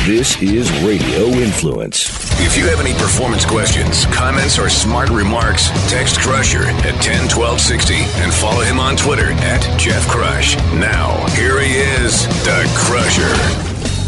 This is Radio Influence. If you have any performance questions, comments, or smart remarks, text Crusher at 101260 and follow him on Twitter at Jeff Crush. Now, here he is, the Crusher.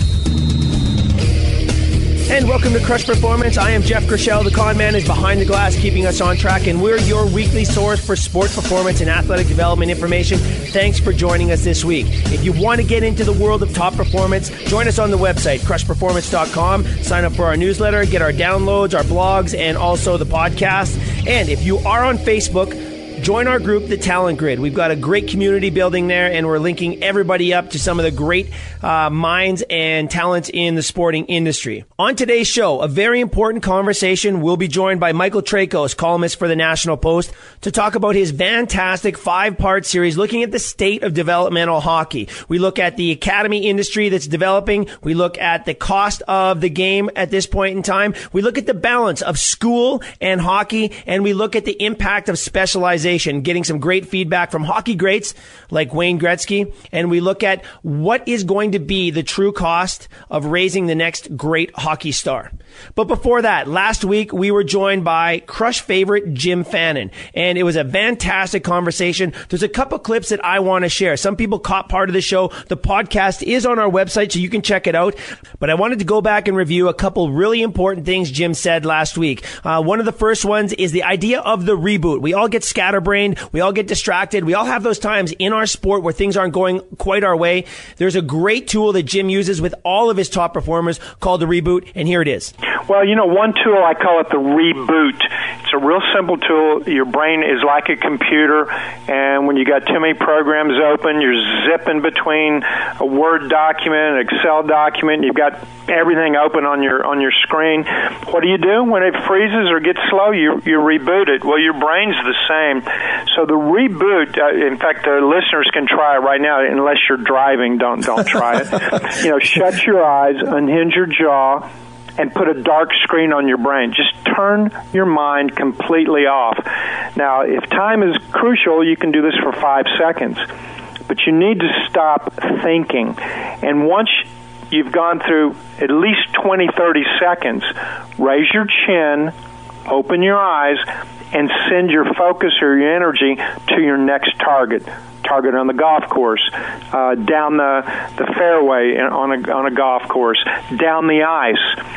And welcome to Crush Performance. I am Jeff Crushell. The con man is behind the glass, keeping us on track, and we're your weekly source for sport performance and athletic development information. Thanks for joining us this week. If you want to get into the world of top performance, join us on the website, crushperformance.com. Sign up for our newsletter, get our downloads, our blogs, and also the podcast. And if you are on Facebook, join our group, The Talent Grid. We've got a great community building there, and we're linking everybody up to some of the great minds and talents in the sporting industry. On today's show, a very important conversation. We'll be joined by Michael Trakos, columnist for the National Post, to talk about his fantastic 5-part series looking at the state of developmental hockey. We look at the academy industry that's developing. We look at the cost of the game at this point in time. We look at the balance of school and hockey, and we look at the impact of specialization, getting some great feedback from hockey greats like Wayne Gretzky, and we look at what is going to be the true cost of raising the next great hockey star. But before that, last week we were joined by Crush favorite Jim Fannin, and it was a fantastic conversation. There's a couple clips that I want to share. Some people caught part of the show. The podcast is on our website, so you can check it out. But I wanted to go back and review a couple really important things Jim said last week. One of the first ones is the idea of the reboot. We all get scatterbrained. We all get distracted. We all have those times in our sport where things aren't going quite our way. There's a great tool that Jim uses with all of his top performers called the reboot, and here it is. Well, one tool, I call it the reboot. It's a real simple tool. Your brain is like a computer, and when you got too many programs open, you're zipping between a Word document, an Excel document, you've got everything open on your screen. What do you do when it freezes or gets slow? You reboot it. Well, your brain's the same. So the reboot, in fact, the listeners can try it right now. Unless you're driving, don't try it. Shut your eyes, unhinge your jaw, and put a dark screen on your brain. Just turn your mind completely off. Now, if time is crucial, you can do this for 5 seconds. But you need to stop thinking. And once you've gone through at least 20, 30 seconds, raise your chin, open your eyes, and send your focus or your energy to your next target on the golf course, down the fairway on a golf course, down the ice,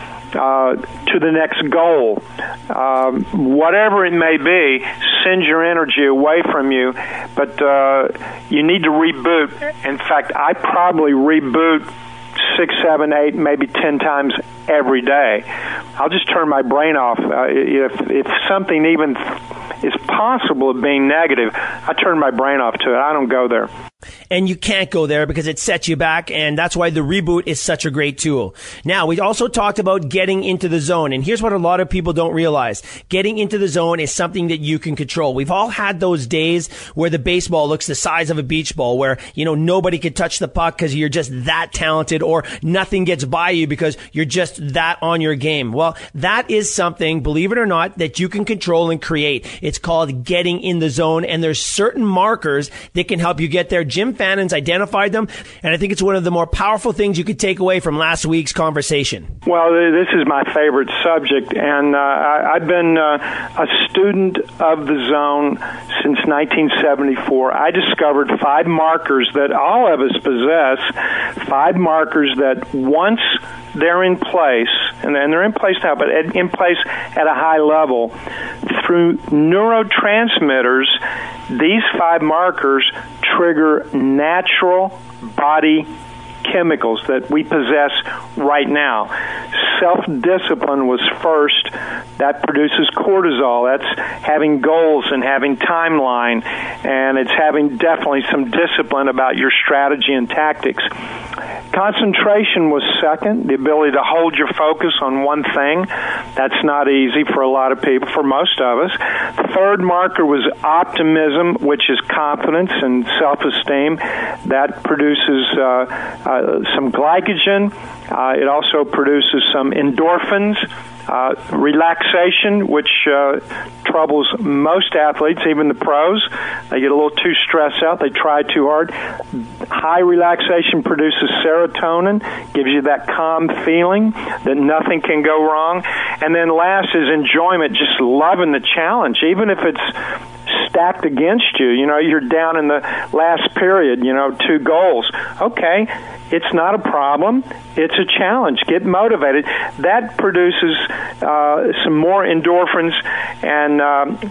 to the next goal. Whatever it may be, send your energy away from you, but you need to reboot. In fact, I probably reboot 6, 7, 8, maybe 10 times every day. I'll just turn my brain off. If something even is possible of being negative, I turn my brain off to it. I don't go there. And you can't go there because it sets you back, and that's why the reboot is such a great tool. Now, we also talked about getting into the zone, and here's what a lot of people don't realize. Getting into the zone is something that you can control. We've all had those days where the baseball looks the size of a beach ball, where, nobody can touch the puck because you're just that talented, or nothing gets by you because you're just that on your game. Well, that is something, believe it or not, that you can control and create. It's called getting in the zone, and there's certain markers that can help you get there. Jim Fannin's identified them, and I think it's one of the more powerful things you could take away from last week's conversation. Well, this is my favorite subject, and I've been a student of the zone since 1974. I discovered 5 markers that all of us possess, 5 markers that once they're in place, and they're in place now, but in place at a high level, through neurotransmitters, these 5 markers trigger natural body chemicals that we possess right now. Self-discipline was first. That produces cortisol. That's having goals and having timeline, and it's having definitely some discipline about your strategy and tactics. Concentration was second, the ability to hold your focus on one thing. That's not easy for a lot of people, for most of us. The third marker was optimism, which is confidence and self-esteem. That produces some glycogen. It also produces some endorphins. Relaxation, which troubles most athletes, even the pros. They get a little too stressed out. They try too hard. High relaxation produces serotonin, gives you that calm feeling that nothing can go wrong. And then last is enjoyment, just loving the challenge, even if it's stacked against you. You know, you're down in the last period, 2 goals. Okay, it's not a problem. It's a challenge. Get motivated. That produces some more endorphins, and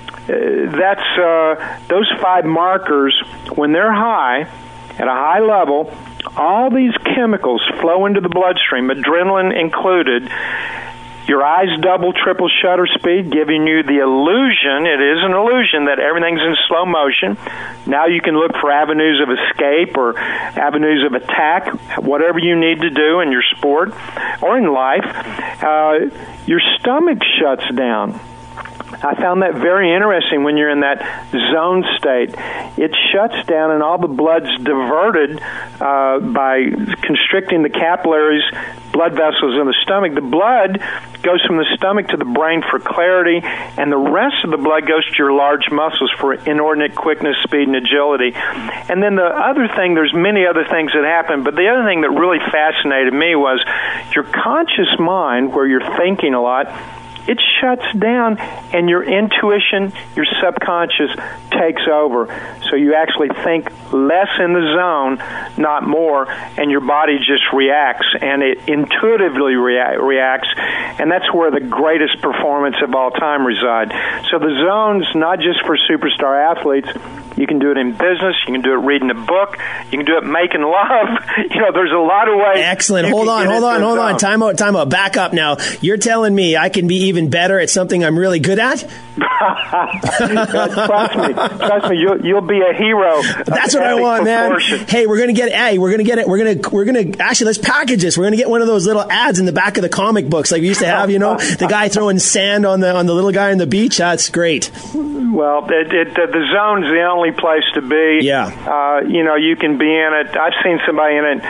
that's those 5 markers. When they're high, at a high level, all these chemicals flow into the bloodstream, adrenaline included. Your eyes double, triple shutter speed, giving you the illusion, it is an illusion, that everything's in slow motion. Now you can look for avenues of escape or avenues of attack, whatever you need to do in your sport or in life. Your stomach shuts down. I found that very interesting when you're in that zone state. It shuts down and all the blood's diverted by constricting the capillaries, blood vessels in the stomach. The blood goes from the stomach to the brain for clarity, and the rest of the blood goes to your large muscles for inordinate quickness, speed, and agility. And then the other thing, there's many other things that happen, but the other thing that really fascinated me was your conscious mind, where you're thinking a lot, it shuts down, and your intuition, your subconscious, takes over. So you actually think less in the zone, not more, and your body just reacts, and it intuitively reacts, and that's where the greatest performance of all time reside. So the zone's not just for superstar athletes. You can do it in business. You can do it reading a book. You can do it making love. There's a lot of ways. Excellent. Hold on. Time out. Back up now. You're telling me I can be even better at something I'm really good at? Trust me. You'll be a hero. That's what I want, man. Hey, we're gonna get it. Actually, let's package this. We're gonna get one of those little ads in the back of the comic books like we used to have. The guy throwing sand on the little guy on the beach. That's great. Well, the zone's the only place to be. Yeah. You can be in it. I've seen somebody in it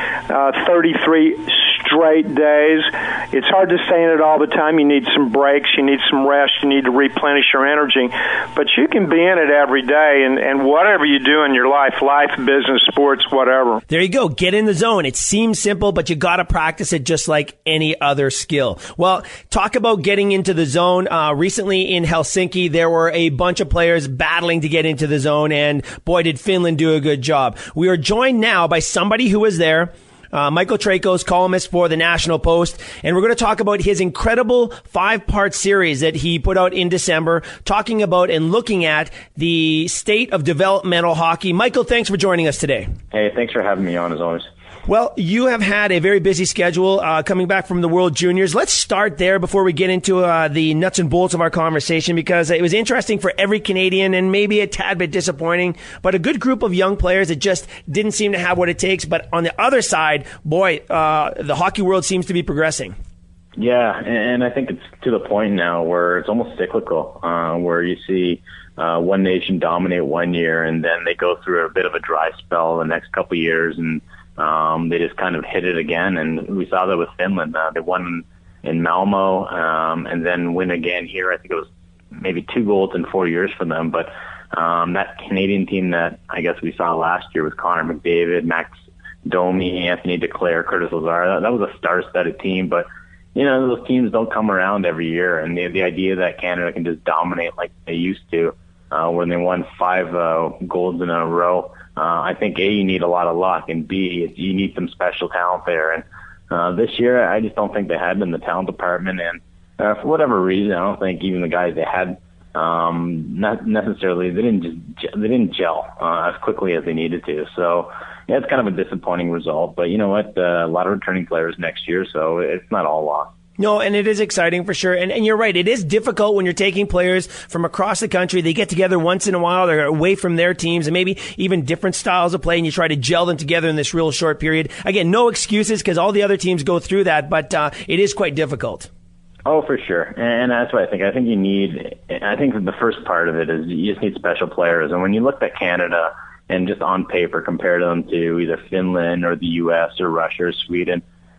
33 straight days. It's hard to stay in it all the time. You need some breaks. You need some rest. You need to replenish your energy. But you can be in it every day, and whatever you do in your life, business, sports, whatever. There you go. Get in the zone. It seems simple, but you got to practice it just like any other skill. Well, talk about getting into the zone. Recently in Helsinki, there were a bunch of players battling to get into the zone, and boy, did Finland do a good job. We are joined now by somebody who was there, Michael Trakos, columnist for the National Post, and we're going to talk about his incredible 5-part series that he put out in December, talking about and looking at the state of developmental hockey. Michael, thanks for joining us today. Hey, thanks for having me on, as always. Well, you have had a very busy schedule coming back from the World Juniors. Let's start there before we get into the nuts and bolts of our conversation, because it was interesting for every Canadian and maybe a tad bit disappointing, but a good group of young players that just didn't seem to have what it takes. But on the other side, boy, the hockey world seems to be progressing. Yeah, and I think it's to the point now where it's almost cyclical, where you see one nation dominate one year and then they go through a bit of a dry spell the next couple of years, and they just kind of hit it again, and we saw that with Finland. They won in Malmo, and then win again here. I think it was maybe 2 goals in 4 years for them. But that Canadian team that I guess we saw last year with Connor McDavid, Max Domi, Anthony Duclair, Curtis Lazar, that was a star-studded team. But those teams don't come around every year, and the idea that Canada can just dominate like they used to, when they won 5 golds in a row. I think, A, you need a lot of luck, and B, you need some special talent there. And this year, I just don't think they had in the talent department. And for whatever reason, I don't think even the guys they had, not necessarily, they didn't gel as quickly as they needed to. So, yeah, it's kind of a disappointing result. But you know what? A lot of returning players next year, so it's not all lost. No, and it is exciting for sure. And you're right. It is difficult when you're taking players from across the country. They get together once in a while. They're away from their teams and maybe even different styles of play, and you try to gel them together in this real short period. Again, no excuses, because all the other teams go through that, but it is quite difficult. Oh, for sure. And that's what I think. I think the first part of it is you just need special players. And when you look at Canada and just on paper compare them to either Finland or the U.S. or Russia or Sweden,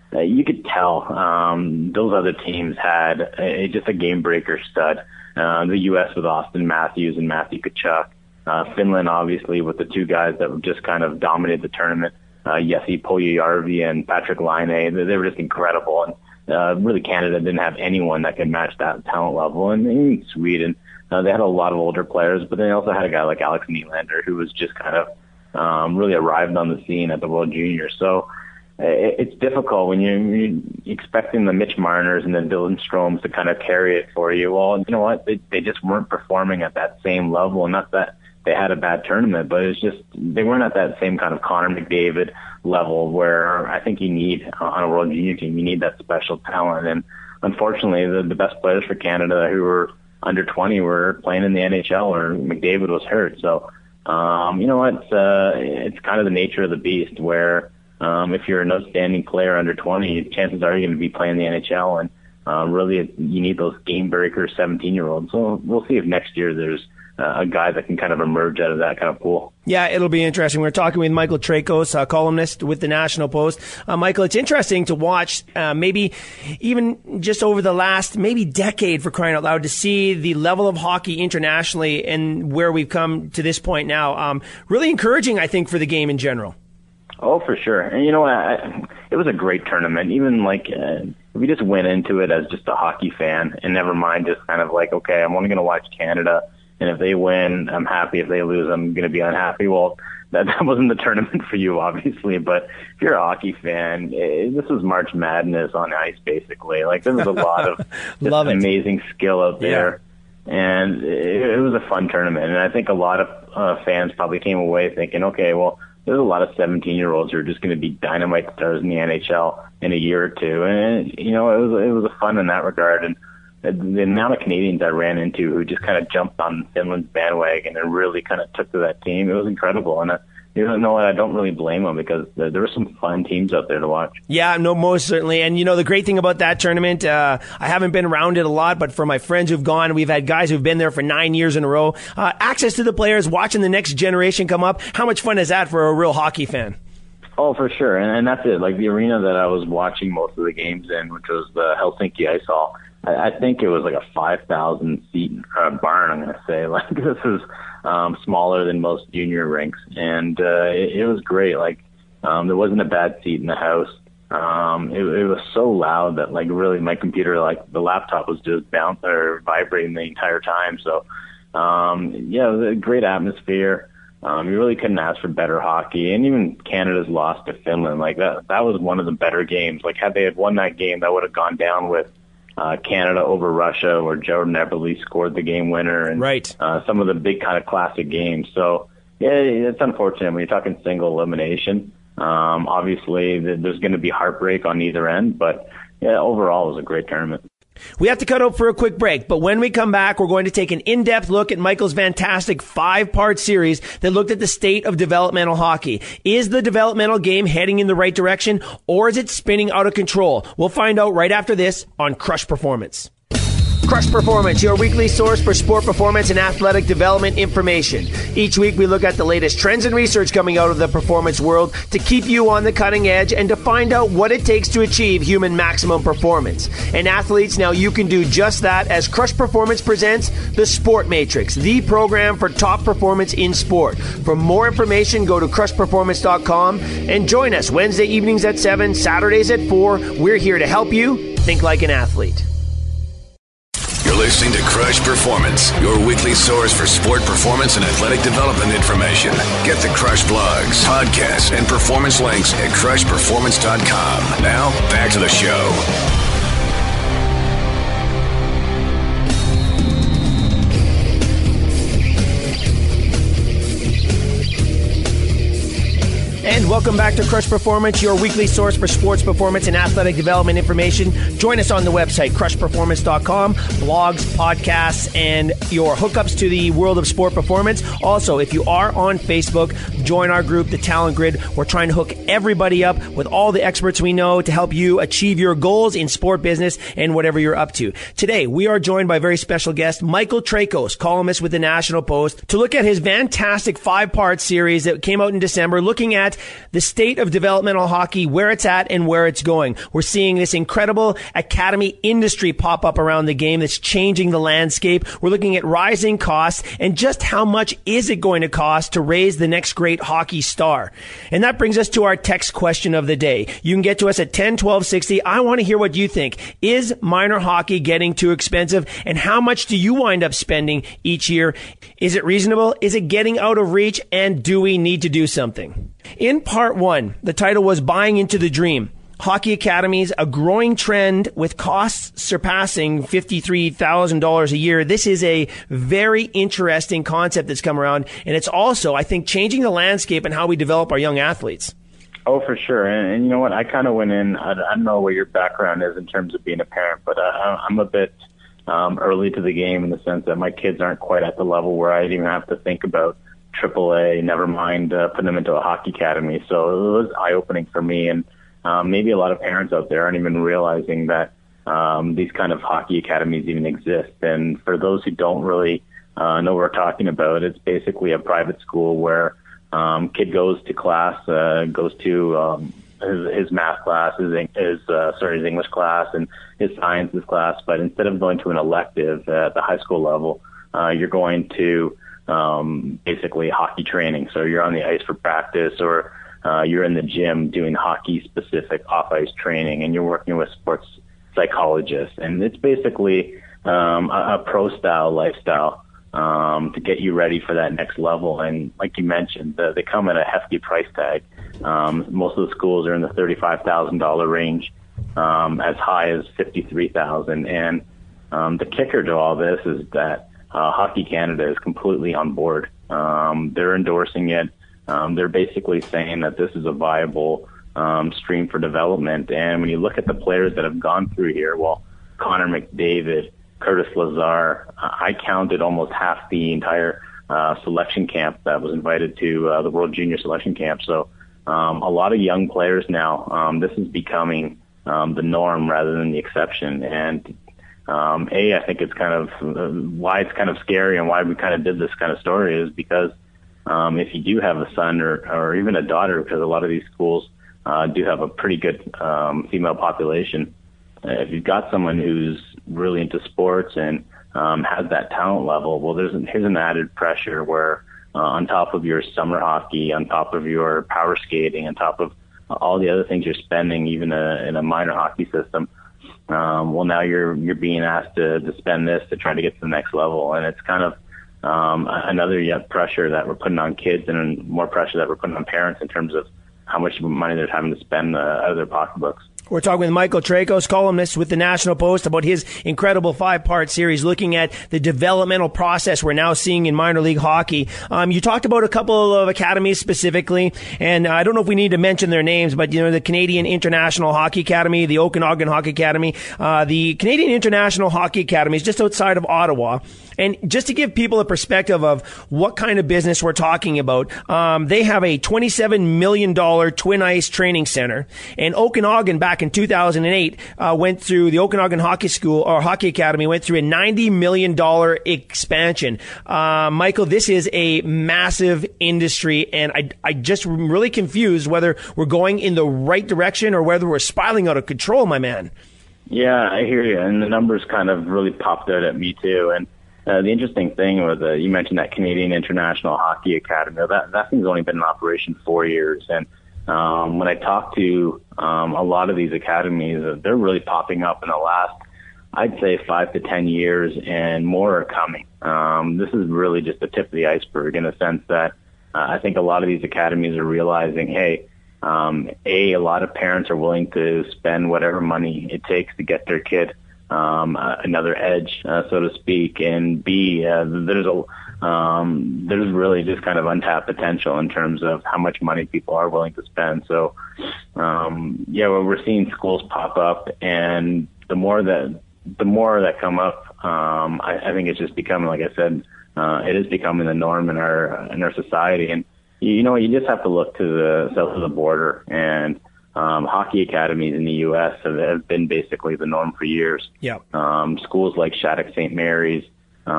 you could tell those other teams had just a game-breaker stud. The U.S. with Austin Matthews and Matthew Tkachuk. Finland, obviously, with the two guys that just kind of dominated the tournament, Jesse Puljujärvi and Patrick Laine. They were just incredible. And really, Canada didn't have anyone that could match that talent level. And in Sweden, they had a lot of older players, but they also had a guy like Alex Nylander, who was just kind of really arrived on the scene at the World Juniors. So it's difficult when you're expecting the Mitch Marners and the Dylan Stromes to kind of carry it for you. Well, you know what? They just weren't performing at that same level. And not that they had a bad tournament, but it's just they weren't at that same kind of Connor McDavid level where I think you need on a World Junior team, you need that special talent. And unfortunately, the best players for Canada who were under 20 were playing in the NHL, or McDavid was hurt. So, you know what? It's kind of the nature of the beast where if you're an outstanding player under 20, chances are you're going to be playing the NHL. And really, you need those game breaker 17-year-olds. So we'll see if next year there's a guy that can kind of emerge out of that kind of pool. Yeah, it'll be interesting. We're talking with Michael Trakos, a columnist with the National Post. Michael, it's interesting to watch maybe even just over the last maybe decade, for crying out loud, to see the level of hockey internationally and where we've come to this point now. Really encouraging, I think, for the game in general. Oh, for sure. And you know what? It was a great tournament. Even like we just went into it as just a hockey fan and never mind just kind of like, okay, I'm only going to watch Canada. And if they win, I'm happy. If they lose, I'm going to be unhappy. Well, that wasn't the tournament for you, obviously. But if you're a hockey fan, this was March Madness on ice, basically. Like, there was a lot of amazing skill out there. Yeah. And it was a fun tournament. And I think a lot of fans probably came away thinking, okay, well, there's a lot of 17-year-olds who are just going to be dynamite stars in the NHL in a year or two. And, you know, it was a fun in that regard. And the amount of Canadians I ran into who just kind of jumped on Finland's bandwagon and really kind of took to that team, it was incredible. And you know what, I don't really blame them because there were some fun teams out there to watch. Yeah, no, most certainly. And, you know, the great thing about that tournament, I haven't been around it a lot, but for my friends who've gone, we've had guys who've been there for 9 years in a row. Access to the players, watching the next generation come up. How much fun is that for a real hockey fan? Oh, for sure. And that's it. Like, the arena that I was watching most of the games in, which was the Helsinki Ice Hall, I think it was like a 5,000 seat barn, I'm going to say. Like, this is smaller than most junior rinks. And it was great. Like, there wasn't a bad seat in the house. It was so loud that, like, really my computer, like, the laptop was just vibrating the entire time. So, yeah, it was a great atmosphere. You really couldn't ask for better hockey. And even Canada's loss to Finland, like, that was one of the better games. Like, had they had won that game, that would have gone down with Canada over Russia, where Jordan Eberle scored the game winner, and right. Some of the big kind of classic games. So, yeah, it's unfortunate when you're talking single elimination. Obviously, there's going to be heartbreak on either end, but yeah, overall, it was a great tournament. We have to cut out for a quick break, but when we come back, we're going to take an in-depth look at Michael's fantastic 5-part series that looked at the state of developmental hockey. Is the developmental game heading in the right direction, or is it spinning out of control? We'll find out right after this on Crush Performance. Crush Performance, your weekly source for sport performance and athletic development information. Each week we look at the latest trends and research coming out of the performance world to keep you on the cutting edge and to find out what it takes to achieve human maximum performance. And athletes, now you can do just that as Crush Performance presents the Sport Matrix, the program for top performance in sport. For more information, go to crushperformance.com and join us Wednesday evenings at 7, Saturdays at 4. We're here to help you think like an athlete. You're listening to Crush Performance, your weekly source for sport performance and athletic development information. Get the Crush blogs, podcasts, and performance links at crushperformance.com. Now, back to the show. And welcome back to Crush Performance, your weekly source for sports performance and athletic development information. Join us on the website, crushperformance.com, blogs, podcasts, and your hookups to the world of sport performance. Also, if you are on Facebook, join our group, The Talent Grid. We're trying to hook everybody up with all the experts we know to help you achieve your goals in sport business and whatever you're up to. Today, we are joined by a very special guest, Michael Trakos, columnist with the National Post, to look at his fantastic 5-part series that came out in December, looking at the state of developmental hockey, where it's at and where it's going. We're seeing this incredible academy industry pop up around the game that's changing the landscape. We're looking at rising costs and just how much is it going to cost to raise the next great hockey star. And that brings us to our text question of the day. You can get to us at 10-12-60. I want to hear what you think. Is minor hockey getting too expensive? And how much do you wind up spending each year? Is it reasonable? Is it getting out of reach? And do we need to do something? In part one, the title was Buying into the Dream. Hockey academies, a growing trend with costs surpassing $53,000 a year. This is a very interesting concept that's come around, and it's also, I think, changing the landscape and how we develop our young athletes. Oh, for sure. And you know what? I kind of went in, I don't know what your background is in terms of being a parent, but I'm a bit early to the game in the sense that my kids aren't quite at the level where I even have to think about AAA, never mind putting them into a hockey academy. So it was eye-opening for me, and maybe a lot of parents out there aren't even realizing that these kind of hockey academies even exist. And for those who don't really know what we're talking about, it's basically a private school where kid goes to class, goes to his math class, his English class, and his sciences class. But instead of going to an elective at the high school level, you're going to basically hockey training. So you're on the ice for practice, or you're in the gym doing hockey-specific off-ice training, and you're working with sports psychologists. And it's basically a pro-style lifestyle to get you ready for that next level. And like you mentioned, they come at a hefty price tag. Most of the schools are in the $35,000 range, as high as $53,000. And the kicker to all this is that Hockey Canada is completely on board. They're endorsing it. They're basically saying that this is a viable stream for development. And when you look at the players that have gone through here, well, Connor McDavid, Curtis Lazar, I counted almost half the entire selection camp that was invited to the World Junior Selection Camp. So a lot of young players now. This is becoming the norm rather than the exception. And I think it's kind of why it's kind of scary and why we kind of did this kind of story is because if you do have a son or even a daughter, because a lot of these schools do have a pretty good female population, if you've got someone who's really into sports and has that talent level, well, here's an added pressure where on top of your summer hockey, on top of your power skating, on top of all the other things you're spending, even in a minor hockey system, well, now you're being asked to spend this to try to get to the next level. And it's kind of another pressure that we're putting on kids and more pressure that we're putting on parents in terms of how much money they're having to spend out of their pocketbooks. We're talking with Michael Trakos, columnist with the National Post, about his incredible 5-part series looking at the developmental process we're now seeing in minor league hockey. You talked about a couple of academies specifically, and I don't know if we need to mention their names, but the Canadian International Hockey Academy, the Okanagan Hockey Academy, the Canadian International Hockey Academy is just outside of Ottawa. And just to give people a perspective of what kind of business we're talking about, they have a $27 million twin ice training center. And Okanagan, back in 2008, went through the Okanagan Hockey School or Hockey Academy, went through a $90 million expansion. Michael, this is a massive industry, and I just really confused whether we're going in the right direction or whether we're spiraling out of control, my man. Yeah, I hear you. And the numbers kind of really popped out at me too. And the interesting thing was you mentioned that Canadian International Hockey Academy. That thing's only been in operation 4 years. And when I talk to a lot of these academies, they're really popping up in the last, I'd say, 5 to 10 years, and more are coming. This is really just the tip of the iceberg in a sense that I think a lot of these academies are realizing, hey, A, a lot of parents are willing to spend whatever money it takes to get their kid another edge, so to speak, and B, there's really just kind of untapped potential in terms of how much money people are willing to spend. So, we're seeing schools pop up, and the more that come up, I think it's just becoming, like I said, it is becoming the norm in our society. And you just have to look to the south of the border, and hockey academies in the U.S. have been basically the norm for years. Yeah. Schools like Shattuck St. Mary's,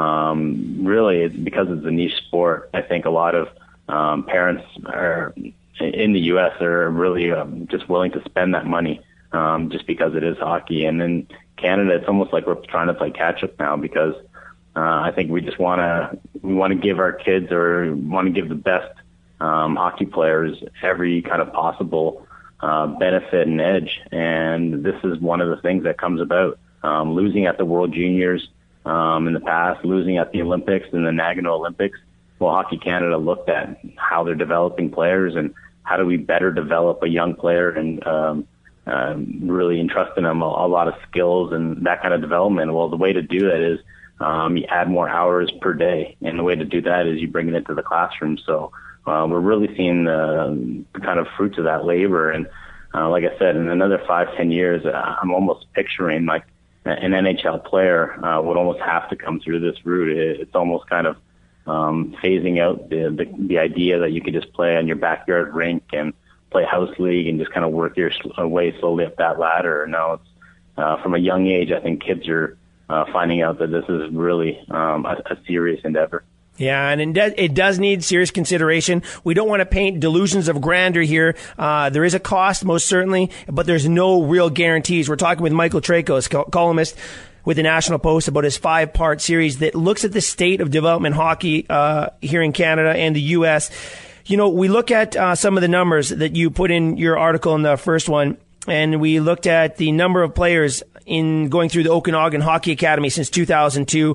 really, because it's a niche sport, I think a lot of parents are in the U.S. are really just willing to spend that money just because it is hockey. And in Canada, it's almost like we're trying to play catch up now because I think we just want to give our kids, or want to give the best hockey players every kind of possible benefit and edge. And this is one of the things that comes about. Losing at the World Juniors in the past, losing at the Olympics and the Nagano Olympics. Well, Hockey Canada looked at how they're developing players and how do we better develop a young player and really entrust in them a lot of skills and that kind of development. Well, the way to do that is you add more hours per day, and the way to do that is you bring it into the classroom. So we're really seeing the kind of fruits of that labor. And like I said, in another 5-10 years, I'm almost picturing like an NHL player would almost have to come through this route. It's almost kind of phasing out the idea that you could just play on your backyard rink and play house league and just kind of work your way slowly up that ladder. Now, it's from a young age, I think kids are finding out that this is really a serious endeavor. Yeah, and it does need serious consideration. We don't want to paint delusions of grandeur here. There is a cost, most certainly, but there's no real guarantees. We're talking with Michael Trakos, columnist with the National Post, about his 5-part series that looks at the state of development hockey here in Canada and the U.S. You know, we look at some of the numbers that you put in your article in the first one, and we looked at the number of players in going through the Okanagan Hockey Academy since 2002,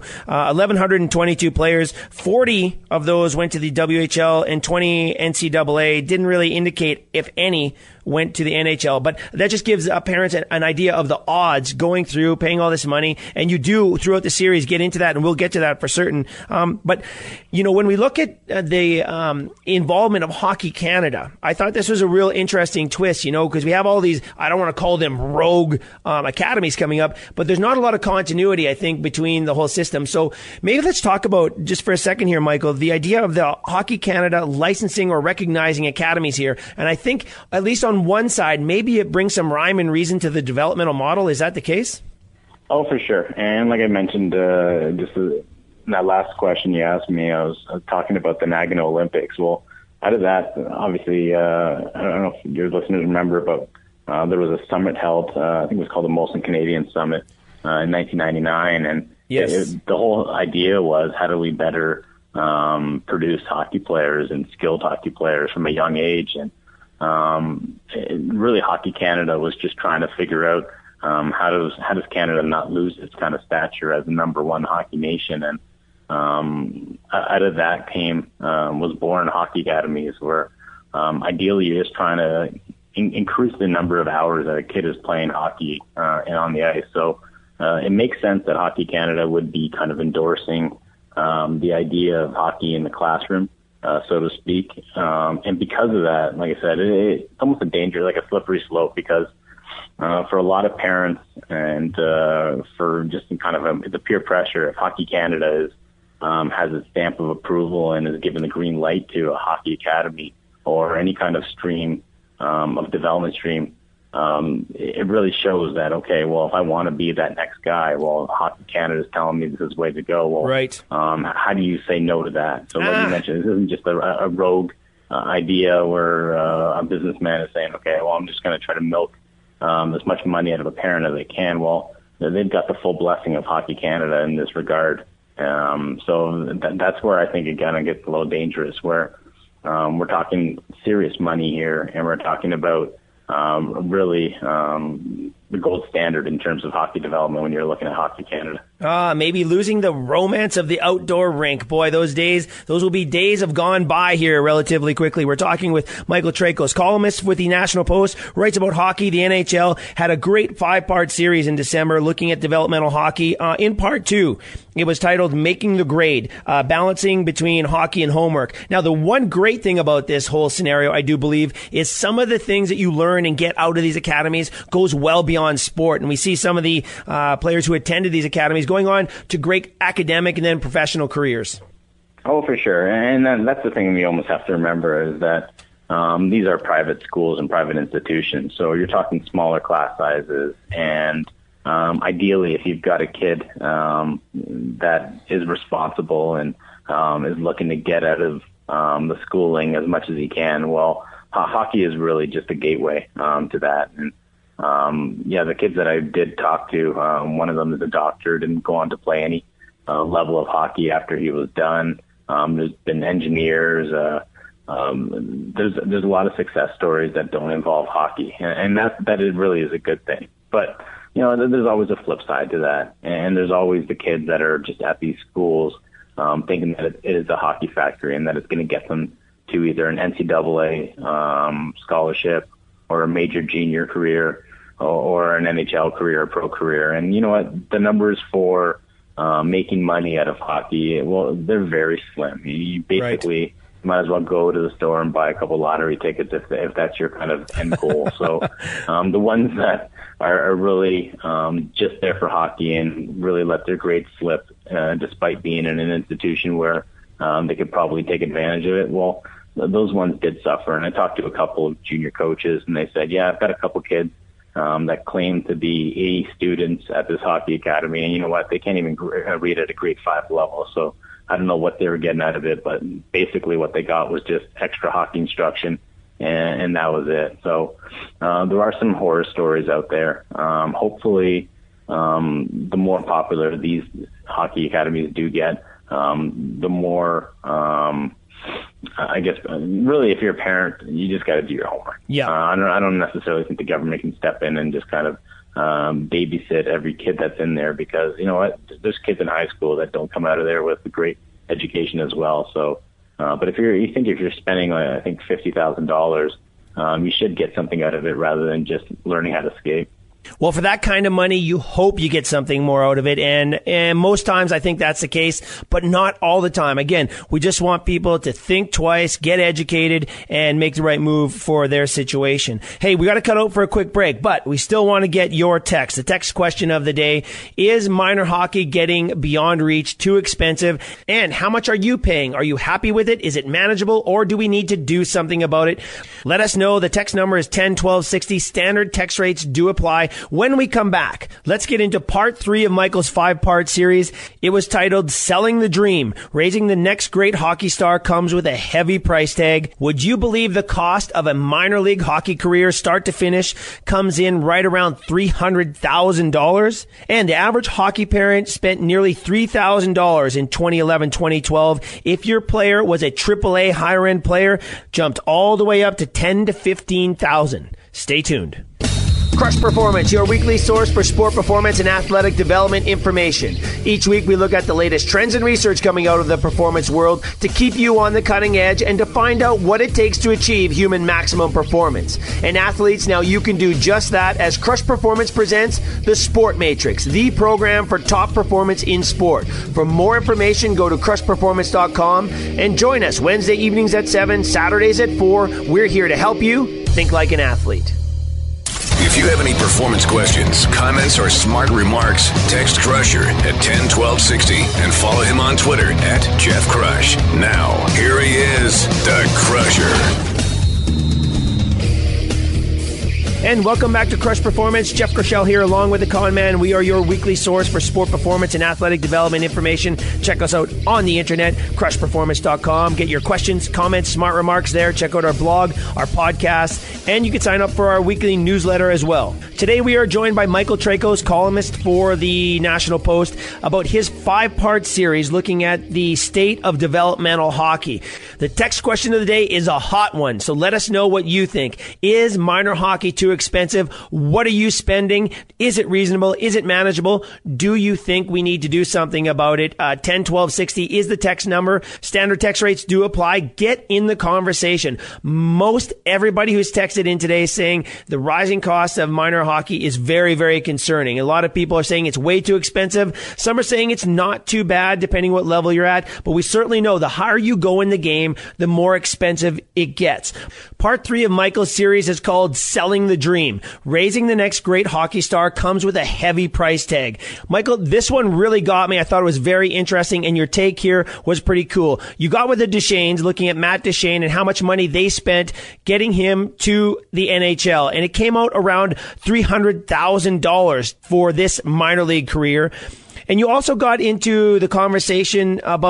1,122 players. 40 of those went to the WHL and 20 NCAA. Didn't really indicate if any went to the NHL, but that just gives parents an idea of the odds going through, paying all this money. And you do throughout the series get into that, and we'll get to that for certain. But you know, when we look at the involvement of Hockey Canada, I thought this was a real interesting twist, you know, because we have all these, I don't want to call them rogue academies coming up, but there's not a lot of continuity, I think, between the whole system. So maybe let's talk about, just for a second here, Michael, the idea of the Hockey Canada licensing or recognizing academies here. And I think, at least on one side, maybe it brings some rhyme and reason to the developmental model. Is that the case? Oh, for sure. And like I mentioned, just in that last question you asked me, I was talking about the Nagano Olympics. Well, out of that, obviously, I don't know if your listeners remember, but there was a summit held, I think it was called the Molson Canadian Summit in 1999. And yes, the whole idea was, how do we better produce hockey players and skilled hockey players from a young age? And really, Hockey Canada was just trying to figure out how does Canada not lose its kind of stature as the number one hockey nation. And out of that was born hockey academies, where ideally you're just trying to increase the number of hours that a kid is playing hockey and on the ice. So it makes sense that Hockey Canada would be kind of endorsing the idea of hockey in the classroom, so to speak. And because of that, like I said, it's almost a danger, like a slippery slope, because for a lot of parents and for just kind of the peer pressure, if Hockey Canada has a stamp of approval and is given the green light to a hockey academy or any kind of stream of development stream, it really shows that, okay, well, if I want to be that next guy, well, Hockey Canada is telling me this is the way to go. Well, right. How do you say no to that? So like you mentioned, this isn't just a rogue idea where a businessman is saying, okay, well, I'm just going to try to milk as much money out of a parent as they can. Well, they've got the full blessing of Hockey Canada in this regard. So that's where I think it kind of gets a little dangerous, where we're talking serious money here, and we're talking about really the gold standard in terms of hockey development when you're looking at Hockey Canada. Maybe losing the romance of the outdoor rink. Boy, those will be days have gone by here relatively quickly. We're talking with Michael Trakos, columnist with the National Post, writes about hockey. The NHL had a great 5-part series in December looking at developmental hockey. In part 2, it was titled Making the Grade, balancing between hockey and homework. Now, the one great thing about this whole scenario, I do believe, is some of the things that you learn and get out of these academies goes well beyond sport. And we see some of the players who attended these academies going on to great academic and then professional careers. Oh, for sure. And that's the thing we almost have to remember, is that these are private schools and private institutions. So you're talking smaller class sizes. And ideally, if you've got a kid that is responsible and is looking to get out of the schooling as much as he can, well, hockey is really just a gateway to that. And the kids that I did talk to, one of them is a doctor, didn't go on to play any level of hockey after he was done. There's been engineers. There's a lot of success stories that don't involve hockey, and that really is a good thing. But there's always a flip side to that, and there's always the kids that are just at these schools thinking that it is a hockey factory and that it's going to get them to either an NCAA scholarship or a major junior career or an NHL career or pro career. And you know what? The numbers for making money out of hockey, well, they're very slim. You basically might as well go to the store and buy a couple lottery tickets if that's your kind of end goal. So the ones that are really just there for hockey and really let their grades slip despite being in an institution where they could probably take advantage of it, well, those ones did suffer. And I talked to a couple of junior coaches, and they said, I've got a couple kids that claim to be 80 students at this hockey academy, and you know what? They can't even read at a grade 5 level. So I don't know what they were getting out of it, but basically what they got was just extra hockey instruction, and that was it. So there are some horror stories out there. Hopefully, the more popular these hockey academies do get, the more, I guess, really, if you're a parent, you just got to do your homework. Yeah. I don't necessarily think the government can step in and just kind of babysit every kid that's in there, because you know what, there's kids in high school that don't come out of there with a great education as well. So, but if you're spending, I think $50,000, you should get something out of it rather than just learning how to skate. Well, for that kind of money, you hope you get something more out of it. And most times I think that's the case, but not all the time. Again, we just want people to think twice, get educated, and make the right move for their situation. Hey, we got to cut out for a quick break, but we still want to get your text. The text question of the day: is minor hockey getting beyond reach, too expensive? And how much are you paying? Are you happy with it? Is it manageable, or do we need to do something about it? Let us know. The text number is 10-12-60. Standard text rates do apply. When we come back, let's get into part 3 of Michael's 5-part series. It was titled Selling the Dream. Raising the next great hockey star comes with a heavy price tag. Would you believe the cost of a minor league hockey career, start to finish, comes in right around $300,000? And the average hockey parent spent nearly $3,000 in 2011-2012. If your player was a AAA higher-end player, jumped all the way up to $10,000 to $15,000. Stay tuned. Crush Performance, your weekly source for sport performance and athletic development information. Each week we look at the latest trends and research coming out of the performance world to keep you on the cutting edge and to find out what it takes to achieve human maximum performance. And athletes, now you can do just that, as Crush Performance presents the Sport Matrix, the program for top performance in sport. For more information, go to crushperformance.com and join us Wednesday evenings at 7, Saturdays at 4. We're here to help you think like an athlete. If you have any performance questions, comments, or smart remarks, text Crusher at 10-12-60 and follow him on Twitter at Jeff Crush. Now, here he is, the Crusher. And welcome back to Crush Performance. Jeff Crushell here along with the Con Man. We are your weekly source for sport performance and athletic development information. Check us out on the internet, crushperformance.com. Get your questions, comments, smart remarks there. Check out our blog, our podcast, and you can sign up for our weekly newsletter as well. Today we are joined by Michael Trakos, columnist for the National Post, about his 5-part series looking at the state of developmental hockey. The text question of the day is a hot one, so let us know what you think. Is minor hockey too expensive? What are you spending? Is it reasonable? Is it manageable? Do you think we need to do something about it? 10-12-60 is the text number. Standard text rates do apply. Get in the conversation. Most everybody who's texted in today is saying the rising cost of minor hockey is very, very concerning. A lot of people are saying it's way too expensive. Some are saying it's not too bad, depending what level you're at. But we certainly know the higher you go in the game, the more expensive it gets. Part 3 of Michael's series is called Selling the Dream. Raising the next great hockey star comes with a heavy price tag. Michael, this one really got me. I thought it was very interesting, and your take here was pretty cool. You got with the Duchesnes, looking at Matt Duchene and how much money they spent getting him to the NHL, and it came out around $300,000 for this minor league career. And you also got into the conversation about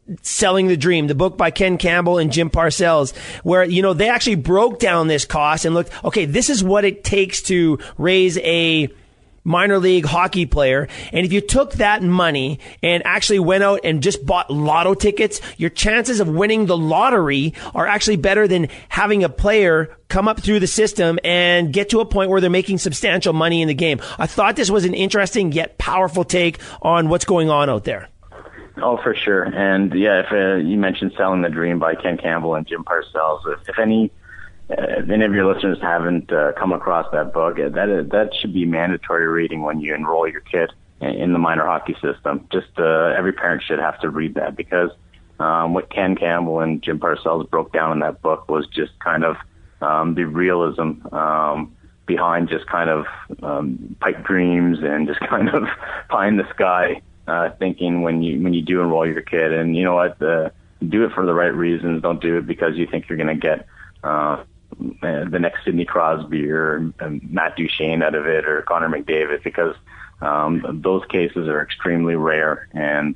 Selling the Dream, the book by Ken Campbell and Jim Parcells, where, they actually broke down this cost and looked, okay, this is what it takes to raise a minor league hockey player. And if you took that money and actually went out and just bought lotto tickets, your chances of winning the lottery are actually better than having a player come up through the system and get to a point where they're making substantial money in the game. I thought this was an interesting yet powerful take on what's going on out there. Oh, for sure. And yeah, if you mentioned Selling the Dream by Ken Campbell and Jim Parcells, if any of your listeners haven't come across that book, that should be mandatory reading when you enroll your kid in the minor hockey system. Just every parent should have to read that, because what Ken Campbell and Jim Parcells broke down in that book was just kind of the realism behind just kind of pipe dreams and just kind of pie in the sky thinking when you do enroll your kid. And you know what? Do it for the right reasons. Don't do it because you think you're going to get the next Sidney Crosby or Matt Duchene out of it, or Connor McDavid, because those cases are extremely rare, and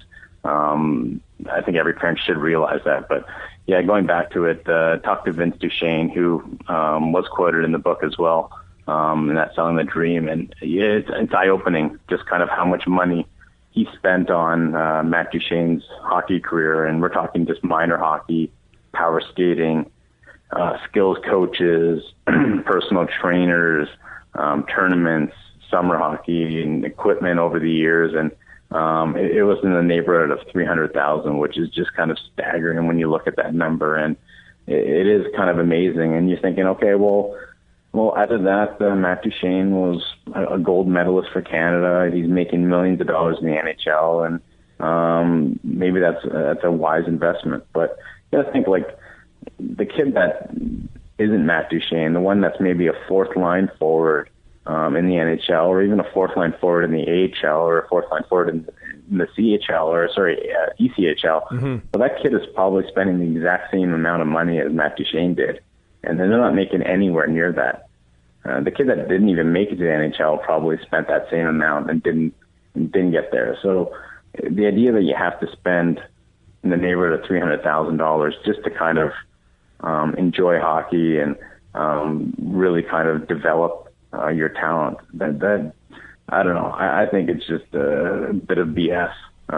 I think every parent should realize that. But yeah, going back to it, talk to Vince Duchene, who was quoted in the book as well, in that Selling the Dream, and yeah, it's eye-opening just kind of how much money he spent on Matt Duchene's hockey career, and we're talking just minor hockey, power skating, skills coaches, personal trainers, tournaments, summer hockey, and equipment over the years. And it was in the neighborhood of $300,000, which is just kind of staggering when you look at that number. And it is kind of amazing. And you're thinking, okay, well, out of that, Matt Duchene was a gold medalist for Canada. He's making millions of dollars in the NHL, and maybe that's a wise investment. But you gotta think, like, the kid that isn't Matt Duchene, the one that's maybe a fourth line forward in the NHL, or even a fourth line forward in the AHL, or a fourth line forward in the CHL, or ECHL. Mm-hmm. So that kid is probably spending the exact same amount of money as Matt Duchene did, and they're not making anywhere near that. The kid that didn't even make it to the NHL probably spent that same amount and didn't get there. So the idea that you have to spend in the neighborhood of $300,000 just to kind of enjoy hockey and really kind of develop your talent, that I don't know. I think it's just a bit of BS.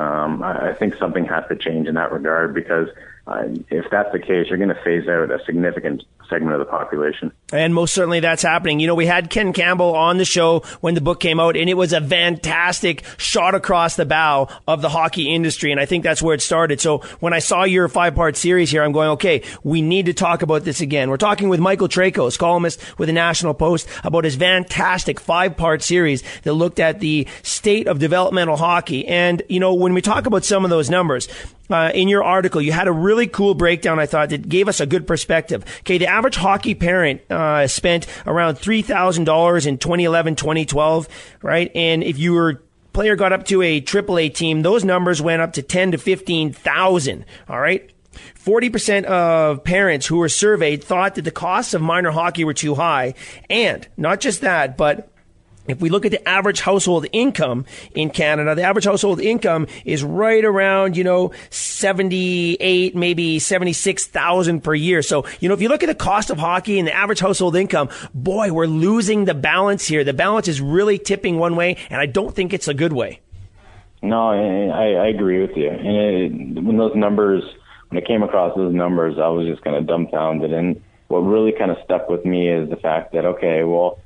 I think something has to change in that regard, because if that's the case, you're going to phase out a significant segment of the population. And most certainly that's happening. We had Ken Campbell on the show when the book came out, and it was a fantastic shot across the bow of the hockey industry, and I think that's where it started. So when I saw your 5-part series here, I'm going, okay, we need to talk about this again. We're talking with Michael Trakos, columnist with the National Post, about his fantastic 5-part series that looked at the state of developmental hockey. And, when we talk about some of those numbers, in your article, you had a really cool breakdown, I thought, that gave us a good perspective. Okay, the average hockey parent spent around $3,000 in 2011-2012, right? And if your player got up to a AAA team, those numbers went up to $10,000 to $15,000, all right? 40% of parents who were surveyed thought that the costs of minor hockey were too high. And not just that, but if we look at the average household income in Canada, the average household income is right around, 78, maybe 76,000 per year. So, if you look at the cost of hockey and the average household income, boy, we're losing the balance here. The balance is really tipping one way, and I don't think it's a good way. No, I agree with you. And when I came across those numbers, I was just kind of dumbfounded. And what really kind of stuck with me is the fact that, okay, well,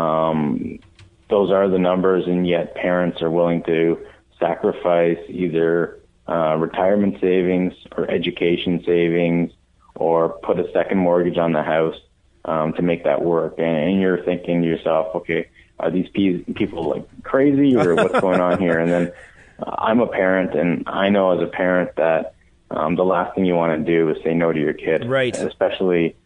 those are the numbers, and yet parents are willing to sacrifice either retirement savings or education savings, or put a second mortgage on the house to make that work. And you're thinking to yourself, okay, are these people like crazy, or what's going on here? And then I'm a parent, and I know as a parent that the last thing you want to do is say no to your kid. Right. Especially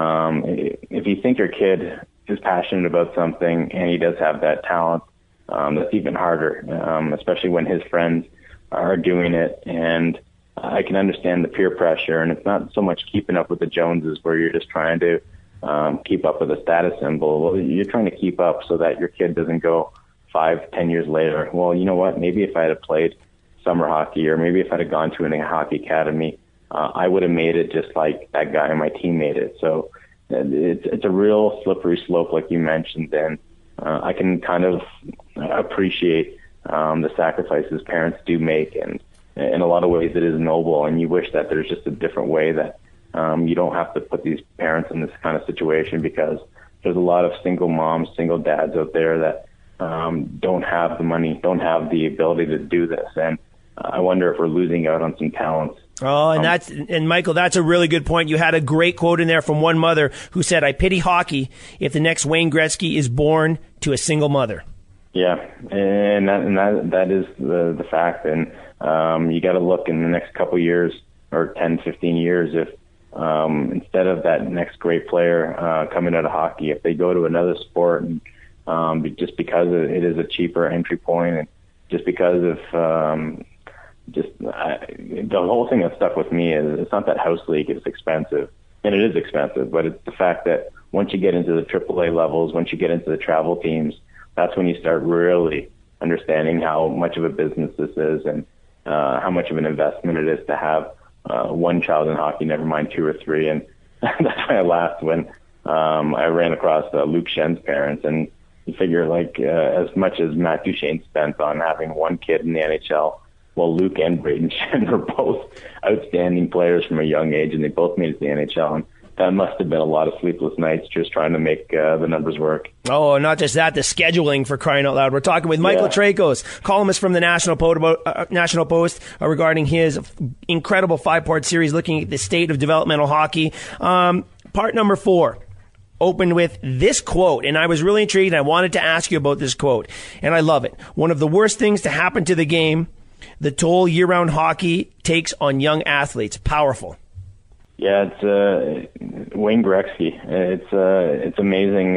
if you think your kid is passionate about something and he does have that talent, that's even harder, especially when his friends are doing it. And I can understand the peer pressure, and it's not so much keeping up with the Joneses where you're just trying to keep up with a status symbol. Well, you're trying to keep up so that your kid doesn't go 5-10 years later, well, you know what, maybe if I had played summer hockey, or maybe if I'd have gone to a hockey academy, I would have made it just like that guy on my team made it. So it's a real slippery slope, like you mentioned, and I can kind of appreciate the sacrifices parents do make, and in a lot of ways it is noble, and you wish that there's just a different way that you don't have to put these parents in this kind of situation, because there's a lot of single moms, single dads out there that don't have the money, don't have the ability to do this, and I wonder if we're losing out on some talents. Oh, and Michael, that's a really good point. You had a great quote in there from one mother who said, "I pity hockey if the next Wayne Gretzky is born to a single mother." Yeah, and that is the fact. And you got to look in the next couple years, or 10, 15 years, if instead of that next great player coming out of hockey, if they go to another sport, and just because it is a cheaper entry point, and just because of the whole thing that stuck with me is it's not that house league is expensive, and it is expensive, but it's the fact that once you get into the AAA levels, once you get into the travel teams, that's when you start really understanding how much of a business this is, and how much of an investment it is to have one child in hockey, never mind 2 or 3. And that's why I laughed when I ran across Luke Schenn's parents, and you figure as much as Matt Duchene spent on having one kid in the NHL, well, Luke and Braden Schenn are both outstanding players from a young age, and they both made it to the NHL. And that must have been a lot of sleepless nights just trying to make the numbers work. Oh, not just that, the scheduling, for crying out loud. We're talking with Michael Trakos, columnist from the National Post, regarding his incredible 5-part series looking at the state of developmental hockey. Part number 4 opened with this quote, and I was really intrigued, and I wanted to ask you about this quote, and I love it. "One of the worst things to happen to the game, the toll year-round hockey takes on young athletes." Powerful. Yeah, it's Wayne Gretzky. It's amazing.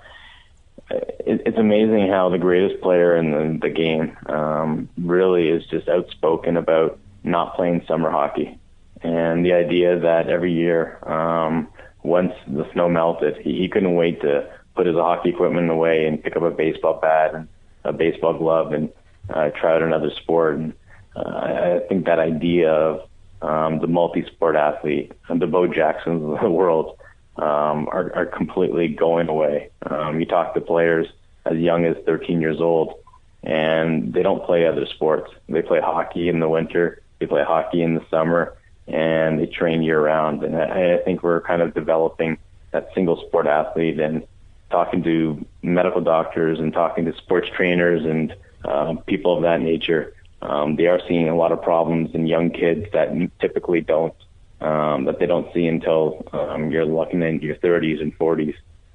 It's amazing how the greatest player in the game really is just outspoken about not playing summer hockey, and the idea that every year, once the snow melted, he couldn't wait to put his hockey equipment away and pick up a baseball bat and a baseball glove and try out another sport. And I think that idea of the multi-sport athlete and the Bo Jacksons of the world are completely going away. You talk to players as young as 13 years old, and they don't play other sports. They play hockey in the winter, they play hockey in the summer, and they train year-round. And I think we're kind of developing that single-sport athlete, and talking to medical doctors and talking to sports trainers and people of that nature. They are seeing a lot of problems in young kids that typically that they don't see until you're looking in your 30s and 40s.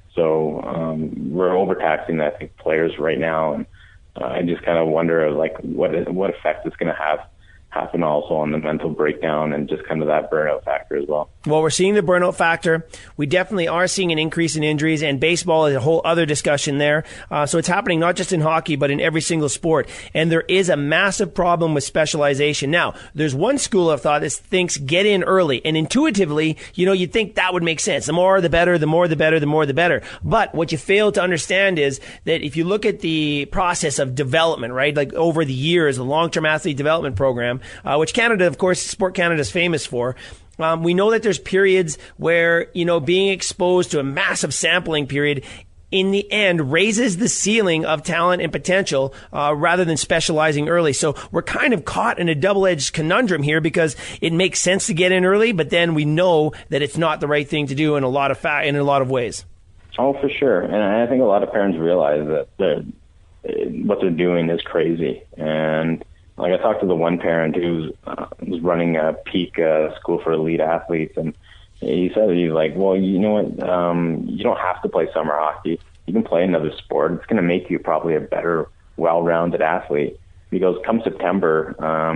So we're overtaxing, I think, players right now, and I just kind of wonder what effect it's going to happen also on the mental breakdown and just kind of that burnout factor as well. Well, we're seeing the burnout factor. We definitely are seeing an increase in injuries, and baseball is a whole other discussion there. So it's happening not just in hockey, but in every single sport. And there is a massive problem with specialization. Now, there's one school of thought that thinks get in early, and intuitively, you'd think that would make sense. The more the better, the more the better, the more the better. But what you fail to understand is that if you look at the process of development, right, like over the years, the long-term athlete development program, which Canada, of course, Sport Canada is famous for. We know that there's periods where, being exposed to a massive sampling period in the end raises the ceiling of talent and potential rather than specializing early. So we're kind of caught in a double-edged conundrum here, because it makes sense to get in early, but then we know that it's not the right thing to do in a lot of ways. Oh, for sure. And I think a lot of parents realize that what they're doing is crazy. And I talked to the one parent who was running a peak school for elite athletes, and he said, he's like, well, you know what, you don't have to play summer hockey. You can play another sport. It's going to make you probably a better, well-rounded athlete. He goes, come September,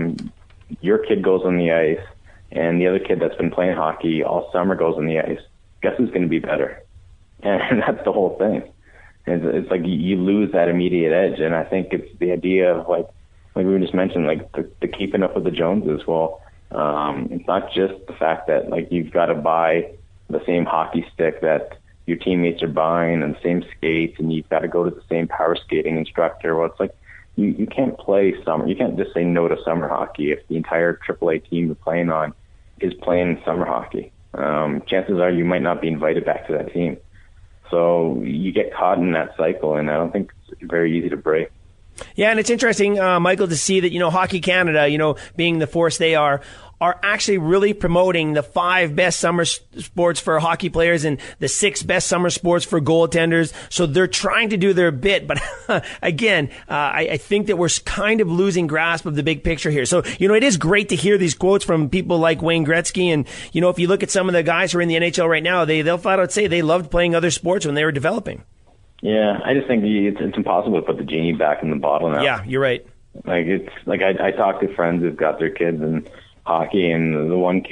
your kid goes on the ice, and the other kid that's been playing hockey all summer goes on the ice. Guess who's going to be better? And that's the whole thing. It's like you lose that immediate edge, and I think it's the idea of like we just mentioned, the keeping up with the Joneses. Well, it's not just the fact that you've got to buy the same hockey stick that your teammates are buying and the same skates, and you've got to go to the same power skating instructor. Well, it's you can't play summer. You can't just say no to summer hockey if the entire AAA team you're playing on is playing summer hockey. Chances are you might not be invited back to that team. So you get caught in that cycle, and I don't think it's very easy to break. Yeah, and it's interesting, Michael, to see that, Hockey Canada, being the force they are actually really promoting the 5 best summer sports for hockey players and the 6 best summer sports for goaltenders. So they're trying to do their bit. But again, I think that we're kind of losing grasp of the big picture here. So, it is great to hear these quotes from people like Wayne Gretzky. And, if you look at some of the guys who are in the NHL right now, they'll flat out say they loved playing other sports when they were developing. Yeah, I just think it's impossible to put the genie back in the bottle now. Yeah, you're right. I talk to friends who've got their kids in hockey, and the one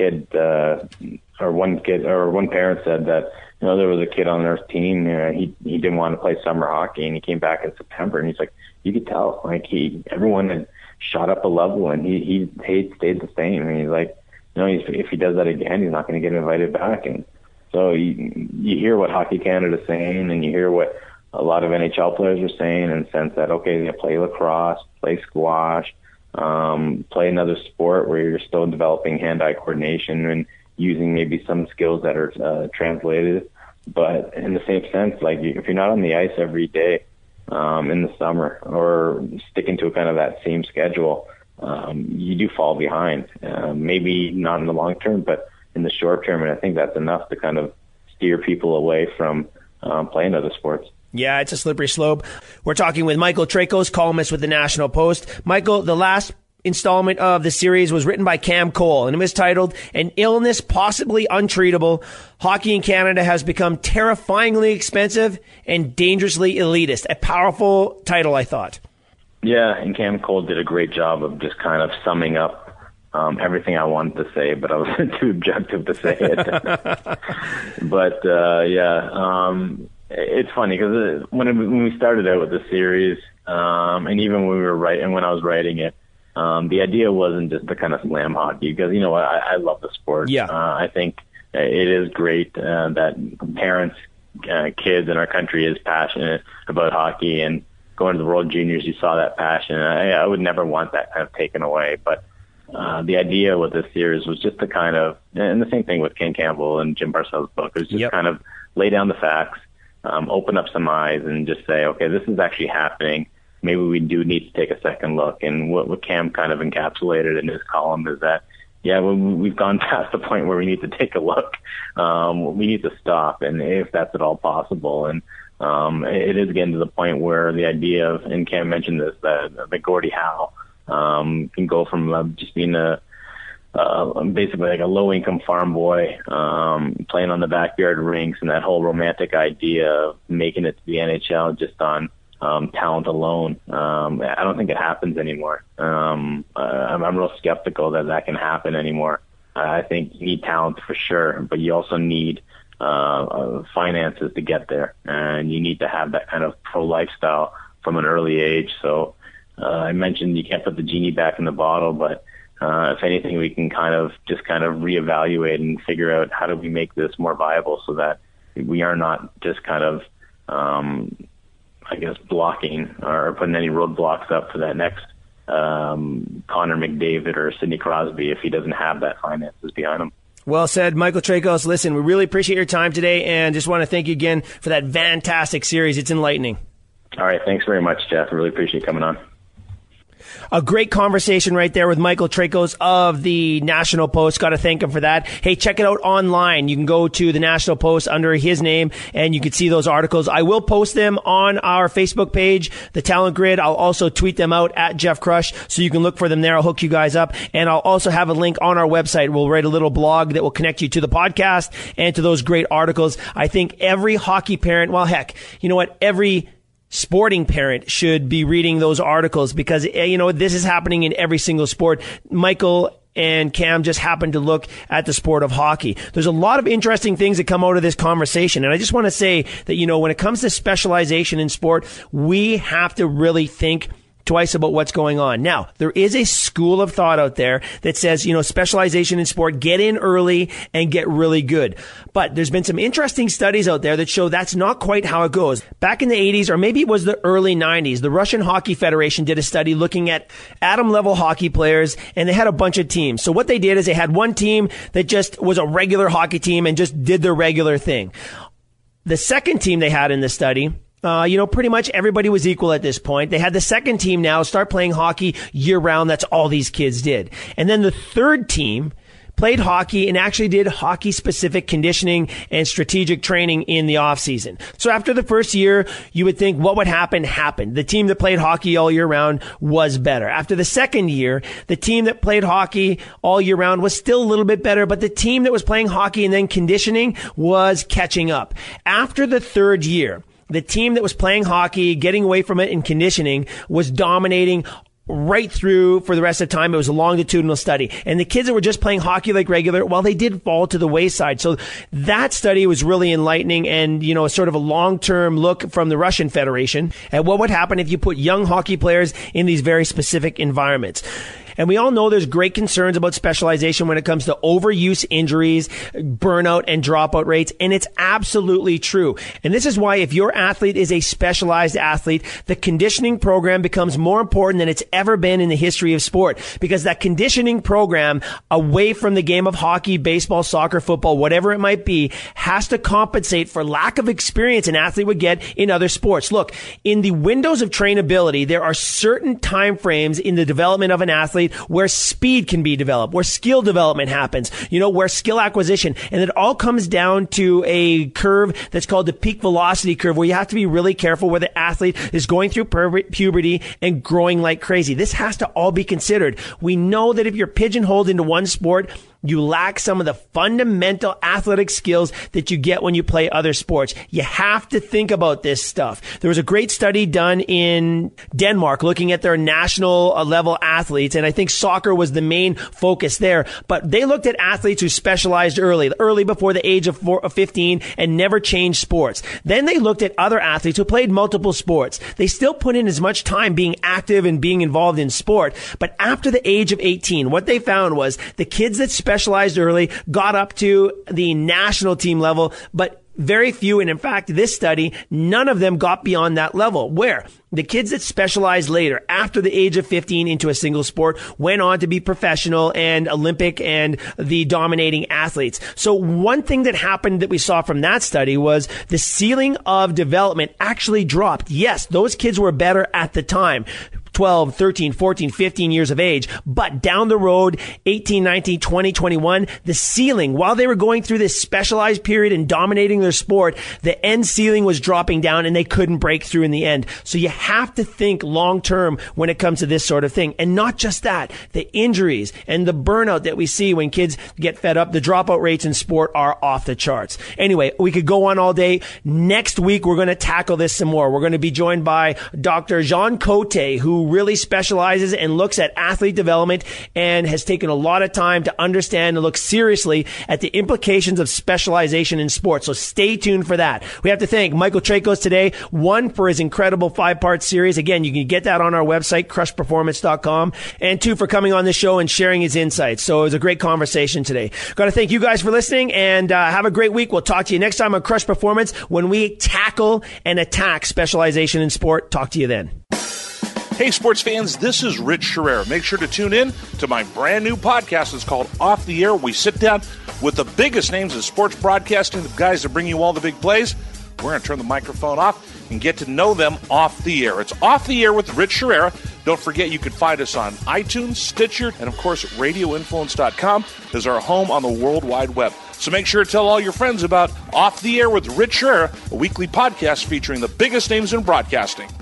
parent said that there was a kid on their team. He didn't want to play summer hockey, and he came back in September, and he's like, you could tell, everyone had shot up a level, and he stayed the same. And he's like, if he does that again, he's not going to get invited back. And so you hear what Hockey Canada's saying, and you hear what a lot of NHL players are saying, in the sense that, okay, they play lacrosse, play squash, play another sport where you're still developing hand-eye coordination and using maybe some skills that are translated. But in the same sense, if you're not on the ice every day in the summer, or sticking to kind of that same schedule, you do fall behind. Maybe not in the long term, but in the short term. And I think that's enough to kind of steer people away from playing other sports. Yeah, it's a slippery slope. We're talking with Michael Trakos, columnist with the National Post. Michael, the last installment of the series was written by Cam Cole, and it was titled "An Illness Possibly Untreatable. Hockey in Canada Has Become Terrifyingly Expensive and Dangerously Elitist." A powerful title, I thought. Yeah, and Cam Cole did a great job of just kind of summing up everything I wanted to say, but I was too objective to say it. But it's funny because when we started out with the series, and even when we were when I was writing it, the idea wasn't just to kind of slam hockey, because I love the sport. Yeah, I think it is great that parents, kids in our country is passionate about hockey, and going to the World Juniors, you saw that passion. I would never want that kind of taken away, but the idea with this series was just to kind of, and the same thing with Ken Campbell and Jim Barsell's book, was just kind of lay down the facts. Open up some eyes and just say, okay, this is actually happening. Maybe we do need to take a second look. And what Cam kind of encapsulated in his column is that, we've gone past the point where we need to take a look. We need to stop, and if that's at all possible. And it is getting to the point where the idea of, and Cam mentioned this, that Gordie Howe can go from just being basically like a low-income farm boy playing on the backyard rinks, and that whole romantic idea of making it to the NHL just on talent alone. I don't think it happens anymore. I'm real skeptical that can happen anymore. I think you need talent for sure, but you also need finances to get there, and you need to have that kind of pro lifestyle from an early age. So I mentioned you can't put the genie back in the bottle, but if anything, we can kind of reevaluate and figure out how do we make this more viable, so that we are not just kind of, blocking or putting any roadblocks up for that next Connor McDavid or Sidney Crosby if he doesn't have that finances behind him. Well said, Michael Trakos. Listen, we really appreciate your time today, and just want to thank you again for that fantastic series. It's enlightening. All right, thanks very much, Jeff. I really appreciate you coming on. A great conversation right there with Michael Trakos of the National Post. Got to thank him for that. Hey, check it out online. You can go to the National Post under his name, and you can see those articles. I will post them on our Facebook page, The Talent Grid. I'll also tweet them out at Jeff Crush, so you can look for them there. I'll hook you guys up, and I'll also have a link on our website. We'll write a little blog that will connect you to the podcast and to those great articles. I think every hockey parent, well, heck, you know what? Every sporting parent should be reading those articles, because, this is happening in every single sport. Michael and Cam just happened to look at the sport of hockey. There's a lot of interesting things that come out of this conversation. And I just want to say that, when it comes to specialization in sport, we have to really think twice about what's going on. Now, there is a school of thought out there that says, specialization in sport, get in early and get really good. But there's been some interesting studies out there that show that's not quite how it goes. Back in the 80s, or maybe it was the early 90s, the Russian Hockey Federation did a study looking at atom-level hockey players, and they had a bunch of teams. So what they did is they had one team that just was a regular hockey team and just did their regular thing. The second team they had in the study, pretty much everybody was equal at this point. They had the second team now start playing hockey year-round. That's all these kids did. And then the third team played hockey and actually did hockey-specific conditioning and strategic training in the off-season. So after the first year, you would think what would happen happened. The team that played hockey all year round was better. After the second year, the team that played hockey all year round was still a little bit better, but the team that was playing hockey and then conditioning was catching up. After the third year, the team that was playing hockey, getting away from it in conditioning, was dominating right through for the rest of the time. It was a longitudinal study. And the kids that were just playing hockey like regular, well, they did fall to the wayside. So that study was really enlightening and, sort of a long-term look from the Russian Federation at what would happen if you put young hockey players in these very specific environments. And we all know there's great concerns about specialization when it comes to overuse injuries, burnout, and dropout rates. And it's absolutely true. And this is why if your athlete is a specialized athlete, the conditioning program becomes more important than it's ever been in the history of sport. Because that conditioning program, away from the game of hockey, baseball, soccer, football, whatever it might be, has to compensate for lack of experience an athlete would get in other sports. Look, in the windows of trainability, there are certain time frames in the development of an athlete where speed can be developed, where skill development happens, where skill acquisition. And it all comes down to a curve that's called the peak velocity curve, where you have to be really careful where the athlete is going through puberty and growing like crazy. This has to all be considered. We know that if you're pigeonholed into one sport, you lack some of the fundamental athletic skills that you get when you play other sports. You have to think about this stuff. There was a great study done in Denmark looking at their national level athletes, and I think soccer was the main focus there. But they looked at athletes who specialized early before the age of 15 and never changed sports. Then they looked at other athletes who played multiple sports. They still put in as much time being active and being involved in sport. But after the age of 18, what they found was the kids that specialized early got up to the national team level, but very few, and in fact, this study, none of them got beyond that level, where the kids that specialized later, after the age of 15 into a single sport, went on to be professional and Olympic and the dominating athletes. So one thing that happened that we saw from that study was the ceiling of development actually dropped. Yes, those kids were better at the time. 12, 13, 14, 15 years of age. But down the road, 18, 19, 20, 21, the ceiling, while they were going through this specialized period and dominating their sport, the end ceiling was dropping down and they couldn't break through in the end. So you have to think long term when it comes to this sort of thing. And not just that, the injuries and the burnout that we see when kids get fed up, the dropout rates in sport are off the charts. Anyway, we could go on all day. Next week, we're going to tackle this some more. We're going to be joined by Dr. Jean Cote, who really specializes and looks at athlete development and has taken a lot of time to understand and look seriously at the implications of specialization in sports. So stay tuned for that. We have to thank Michael Tracos today, one, for his incredible 5-part series. Again, you can get that on our website, crushperformance.com, and two, for coming on the show and sharing his insights. So it was a great conversation today. Got to thank you guys for listening, and have a great week. We'll talk to you next time on Crush Performance when we tackle and attack specialization in sport. Talk to you then. Hey, sports fans, this is Rich Sherrera. Make sure to tune in to my brand new podcast. It's called Off the Air. We sit down with the biggest names in sports broadcasting, the guys that bring you all the big plays. We're going to turn the microphone off and get to know them off the air. It's Off the Air with Rich Sherrera. Don't forget, you can find us on iTunes, Stitcher, and of course, RadioInfluence.com is our home on the World Wide Web. So make sure to tell all your friends about Off the Air with Rich Sherrera, a weekly podcast featuring the biggest names in broadcasting.